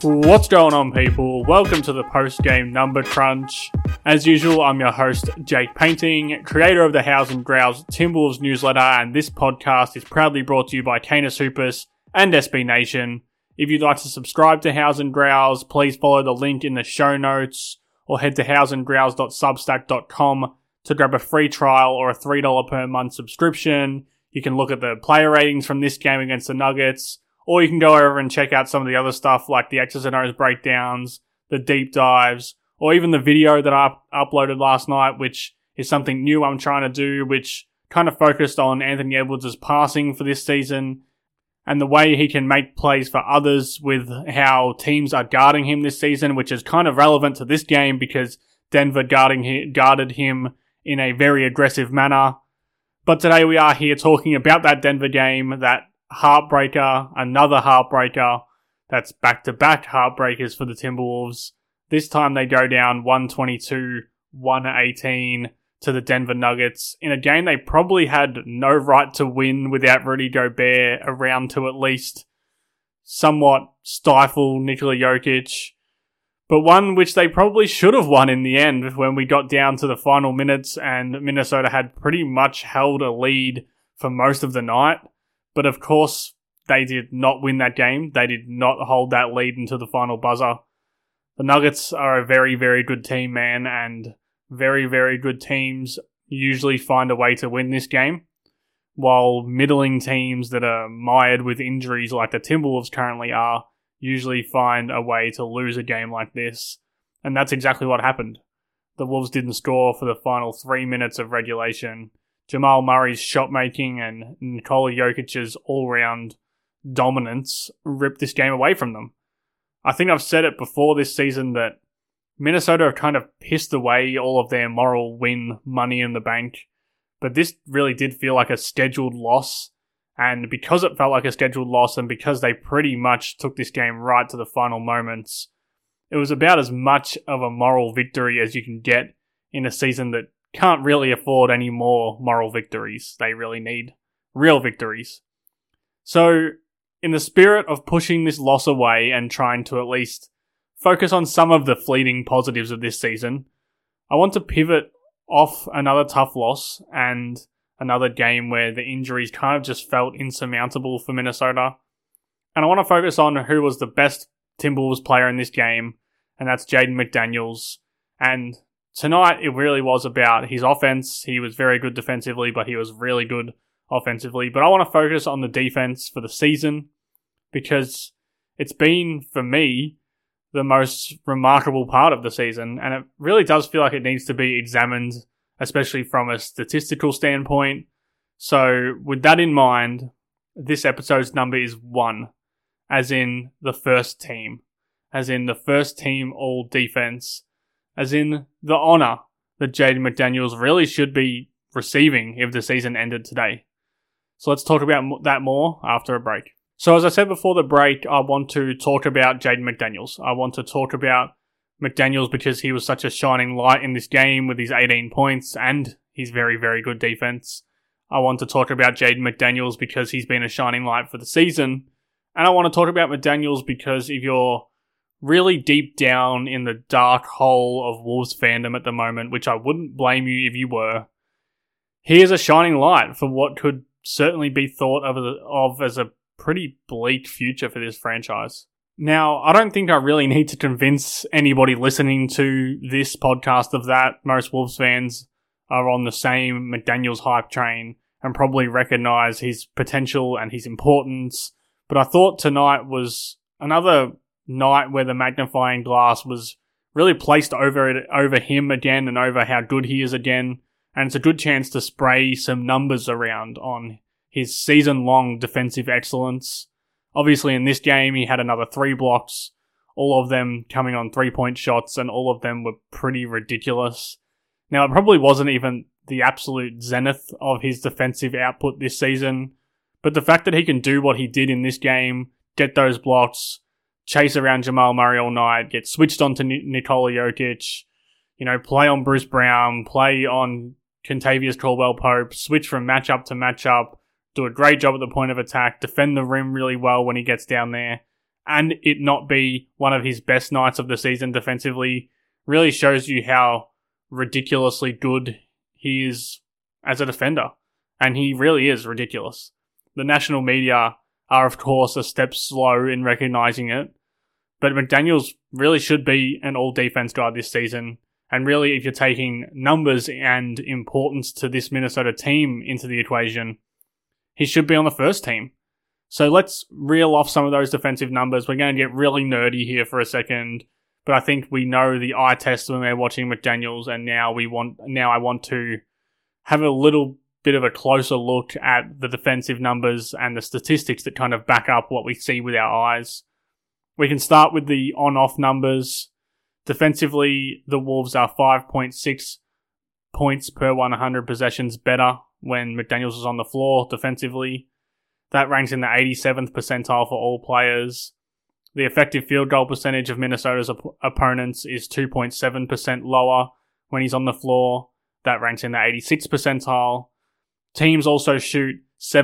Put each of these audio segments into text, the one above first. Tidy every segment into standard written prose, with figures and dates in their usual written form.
What's going on, people? Welcome to the post-game number crunch. As usual, I'm your host, Jake Painting, creator of the Howls and Growls Timberwolves newsletter, and this podcast is proudly brought to you by Canis Hoopus and SB Nation. If you'd like to subscribe to Howls and Growls, please follow the link in the show notes, or head to howsandgrowls.substack.com to grab a free trial or a $3 per month subscription. You can look at the player ratings from this game against the Nuggets, or you can go over and check out some of the other stuff like the X's and O's breakdowns, the deep dives, or even the video that I uploaded last night, which is something new I'm trying to do, which kind of focused on Anthony Edwards' passing for this season and the way he can make plays for others with how teams are guarding him this season, which is kind of relevant to this game because Denver guarded him in a very aggressive manner. But today we are here talking about that Denver game, that heartbreaker, another heartbreaker. That's back-to-back heartbreakers for the Timberwolves. This time they go down 122-118 to the Denver Nuggets in a game they probably had no right to win without Rudy Gobert around to at least somewhat stifle Nikola Jokic, but one which they probably should have won in the end when we got down to the final minutes and Minnesota had pretty much held a lead for most of the night. But of course, they did not win that game. They did not hold that lead until the final buzzer. The Nuggets are a very, very good team, man, and very, very good teams usually find a way to win this game, while middling teams that are mired with injuries like the Timberwolves currently are usually find a way to lose a game like this. And that's exactly what happened. The Wolves didn't score for the final 3 minutes of regulation. Jamal Murray's shot-making and Nikola Jokic's all-round dominance ripped this game away from them. I think I've said it before this season that Minnesota have kind of pissed away all of their moral win money in the bank, but this really did feel like a scheduled loss, and because it felt like a scheduled loss and because they pretty much took this game right to the final moments, it was about as much of a moral victory as you can get in a season that can't really afford any more moral victories. They really need real victories. So, in the spirit of pushing this loss away and trying to at least focus on some of the fleeting positives of this season, I want to pivot off another tough loss and another game where the injuries kind of just felt insurmountable for Minnesota. And I want to focus on who was the best Timberwolves player in this game, and that's Jaden McDaniels. And tonight, it really was about his offense. He was very good defensively, but he was really good offensively. But I want to focus on the defense for the season because it's been, for me, the most remarkable part of the season. And it really does feel like it needs to be examined, especially from a statistical standpoint. So with that in mind, this episode's number is 1, as in the first team. As in the first team all defense. As in the honor that Jaden McDaniels really should be receiving if the season ended today. So let's talk about that more after a break. So as I said before the break, I want to talk about Jaden McDaniels. I want to talk about McDaniels because he was such a shining light in this game with his 18 points and his very, very good defense. I want to talk about Jaden McDaniels because he's been a shining light for the season. And I want to talk about McDaniels because if you're really deep down in the dark hole of Wolves fandom at the moment, which I wouldn't blame you if you were, he is a shining light for what could certainly be thought of as a pretty bleak future for this franchise. Now, I don't think I really need to convince anybody listening to this podcast of that. Most Wolves fans are on the same McDaniels hype train and probably recognize his potential and his importance. But I thought tonight was another night where the magnifying glass was really placed over him again and over how good he is again. And it's a good chance to spray some numbers around on his season-long defensive excellence. Obviously, in this game, he had another 3 blocks, all of them coming on 3-point shots, and all of them were pretty ridiculous. Now, it probably wasn't even the absolute zenith of his defensive output this season, but the fact that he can do what he did in this game, get those blocks, chase around Jamal Murray all night, get switched onto Nikola Jokic, play on Bruce Brown, play on Kentavious Caldwell-Pope, switch from matchup to matchup, do a great job at the point of attack, defend the rim really well when he gets down there, and it not be one of his best nights of the season defensively really shows you how ridiculously good he is as a defender. And he really is ridiculous. The national media are, of course, a step slow in recognizing it, but McDaniels really should be an all-defense guy this season. And really, if you're taking numbers and importance to this Minnesota team into the equation, he should be on the first team. So let's reel off some of those defensive numbers. We're going to get really nerdy here for a second, but I think we know the eye test when we're watching McDaniels, and now I want to have a little bit of a closer look at the defensive numbers and the statistics that kind of back up what we see with our eyes. We can start with the on-off numbers. Defensively, the Wolves are 5.6 points per 100 possessions better when McDaniels is on the floor defensively. That ranks in the 87th percentile for all players. The effective field goal percentage of Minnesota's opponents is 2.7% lower when he's on the floor. That ranks in the 86th percentile. Teams also shoot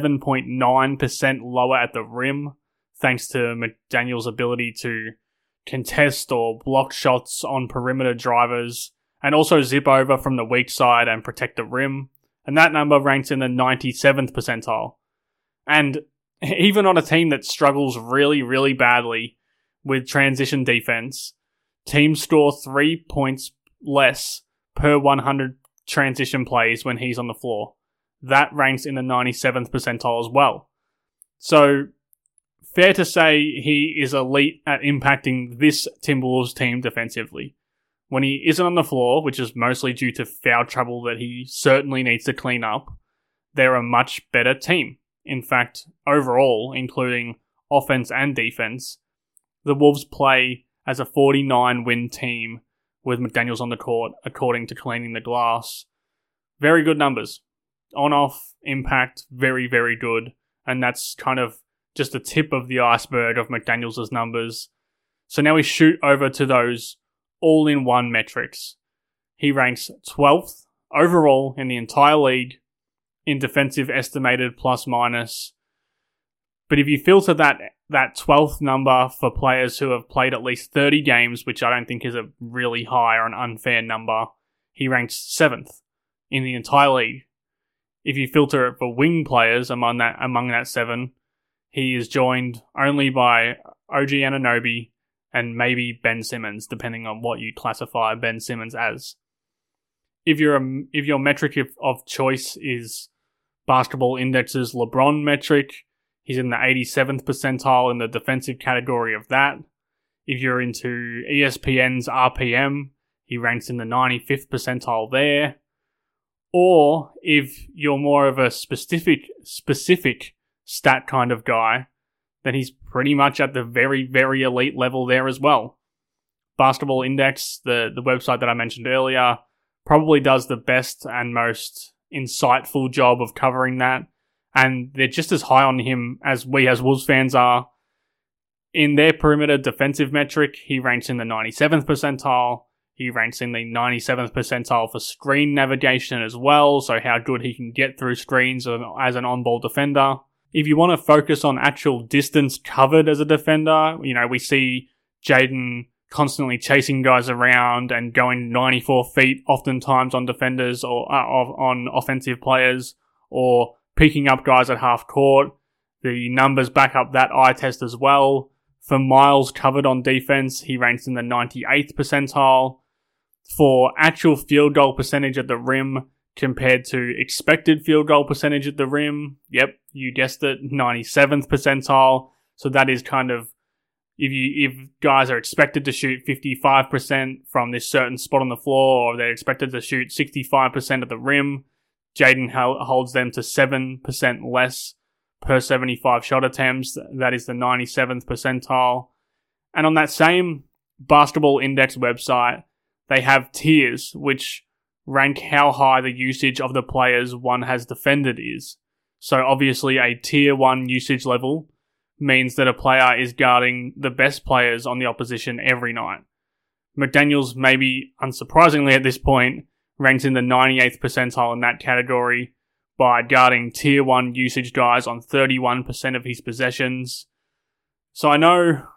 7.9% lower at the rim, thanks to McDaniels' ability to contest or block shots on perimeter drivers, and also zip over from the weak side and protect the rim. And that number ranks in the 97th percentile. And even on a team that struggles really, really badly with transition defense, teams score 3 points less per 100 transition plays when he's on the floor. That ranks in the 97th percentile as well. So, fair to say he is elite at impacting this Timberwolves team defensively. When he isn't on the floor, which is mostly due to foul trouble that he certainly needs to clean up, they're a much better team. In fact, overall, including offense and defense, the Wolves play as a 49-win team with McDaniels on the court, according to Cleaning the Glass. Very good numbers. On-off impact, very, very good. And that's kind of just the tip of the iceberg of McDaniels' numbers. So now we shoot over to those all-in-one metrics. He ranks 12th overall in the entire league in defensive estimated plus-minus. But if you filter that 12th number for players who have played at least 30 games, which I don't think is a really high or an unfair number, he ranks 7th in the entire league. If you filter it for wing players among that 7, he is joined only by OG Anunoby and maybe Ben Simmons, depending on what you classify Ben Simmons as. If your metric of choice is Basketball Index's LeBron metric, he's in the 87th percentile in the defensive category of that. If you're into ESPN's RPM, he ranks in the 95th percentile there. Or if you're more of a specific stat kind of guy, then he's pretty much at the very, very elite level there as well. Basketball Index, the website that I mentioned earlier, probably does the best and most insightful job of covering that, and they're just as high on him as we as Wolves fans are. In their perimeter defensive metric, he ranks in the 97th percentile. He ranks in the 97th percentile for screen navigation as well, so how good he can get through screens as an on-ball defender. If you want to focus on actual distance covered as a defender, we see Jaden constantly chasing guys around and going 94 feet oftentimes on defenders or on offensive players, or picking up guys at half court. The numbers back up that eye test as well. For miles covered on defense, he ranks in the 98th percentile. For actual field goal percentage at the rim compared to expected field goal percentage at the rim, yep, you guessed it, 97th percentile. So that is kind of, if guys are expected to shoot 55% from this certain spot on the floor, or they're expected to shoot 65% at the rim, Jaden holds them to 7% less per 75 shot attempts. That is the 97th percentile. And on that same Basketball Index website, they have tiers which rank how high the usage of the players one has defended is. So obviously a tier 1 usage level means that a player is guarding the best players on the opposition every night. McDaniels, maybe unsurprisingly at this point, ranks in the 98th percentile in that category by guarding tier 1 usage guys on 31% of his possessions. So I know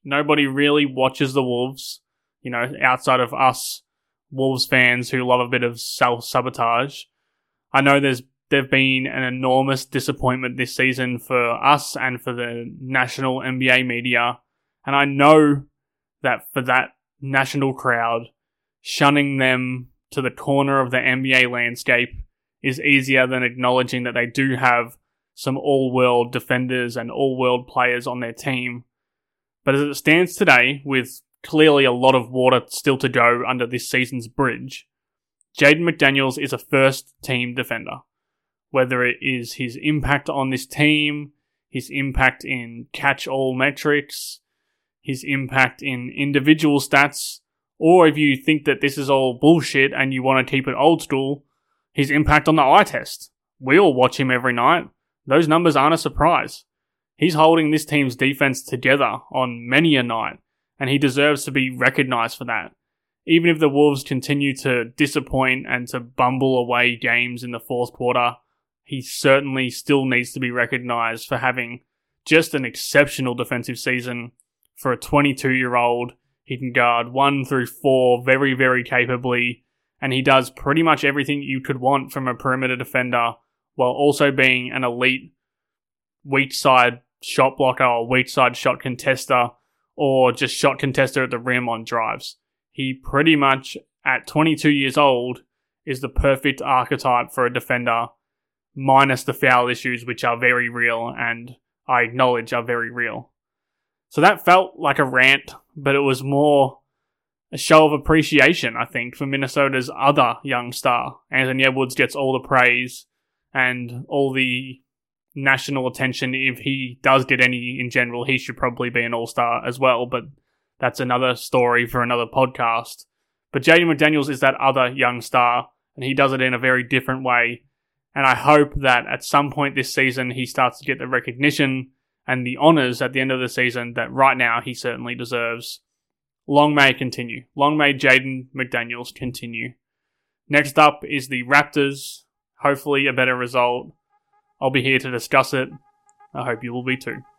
nobody really watches the Wolves, outside of us Wolves fans who love a bit of self-sabotage. I know there've been an enormous disappointment this season for us and for the national NBA media, and I know that for that national crowd, shunning them to the corner of the NBA landscape is easier than acknowledging that they do have some all-world defenders and all-world players on their team. But as it stands today, with clearly a lot of water still to go under this season's bridge, Jaden McDaniels is a first-team defender. Whether it is his impact on this team, his impact in catch-all metrics, his impact in individual stats, or if you think that this is all bullshit and you want to keep it old school, his impact on the eye test. We all watch him every night. Those numbers aren't a surprise. He's holding this team's defense together on many a night, and he deserves to be recognized for that. Even if the Wolves continue to disappoint and to bumble away games in the fourth quarter, he certainly still needs to be recognized for having just an exceptional defensive season. For a 22-year-old, he can guard 1 through 4 very, very capably, and he does pretty much everything you could want from a perimeter defender, while also being an elite weak side shot blocker or weak side shot contester, or just shot contester at the rim on drives. He pretty much, at 22 years old, is the perfect archetype for a defender, minus the foul issues, which are very real, and I acknowledge are very real. So that felt like a rant, but it was more a show of appreciation, I think, for Minnesota's other young star. Anthony Edwards gets all the praise and all the national attention. If he does get any in general, he should probably be an all-star as well, but that's another story for another podcast. But Jaden McDaniels is that other young star, and he does it in a very different way. And I hope that at some point this season he starts to get the recognition and the honours at the end of the season that right now he certainly deserves. Long may it continue. Long may Jaden McDaniels continue. Next up is the Raptors. Hopefully a better result. I'll be here to discuss it. I hope you will be too.